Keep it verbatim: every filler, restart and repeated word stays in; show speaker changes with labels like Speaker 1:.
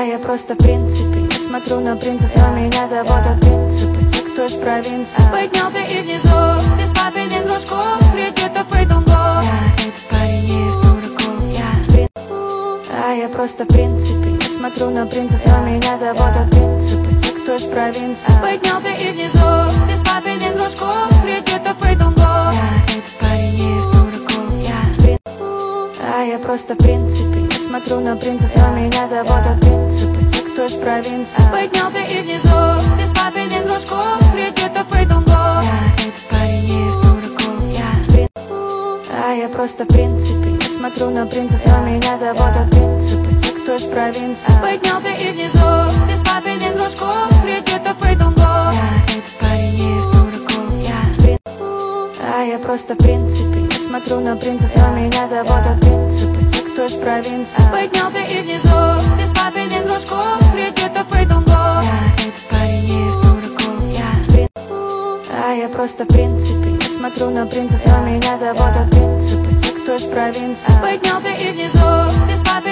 Speaker 1: А я просто в принципе не смотрю на принцев, но меня заботят принципы. Те, кто из провинции поднялся из низов, без папиных кружков, кредитов и долгов. Я этот парень не из дураков, я прин... А я просто в принципе не смотрю на принцев, но меня заботят принципы. Те, кто из провинции поднялся из низов, без папиных кружков, кредитов и долгов. Я этот парень не из дураков, я прин... А я просто в принципе не смотрю на принцев, но меня заботят принципы. Те, кто из провинции поднялся из низов, без папиных кружков, кредитов и долгов. Я этот парень не из дураков, я прин... А я просто в принципе не смотрю на принцев, но меня заботят принципы. Те, кто из провинции поднялся из низов, без папиных кружков, кредитов и долгов. Я этот парень не из дураков, я прин... А я просто в принципе не смотрю на принцев, но меня заботят принципы. Те, кто из провинции поднялся из низов, без папиных кружков, кредитов и долгов. Я этот парень не из дураков, я прин... А я просто в принципе не смотрю на принцев, но меня заботят принципы. Те, кто из провинции поднялся из низов, без папиных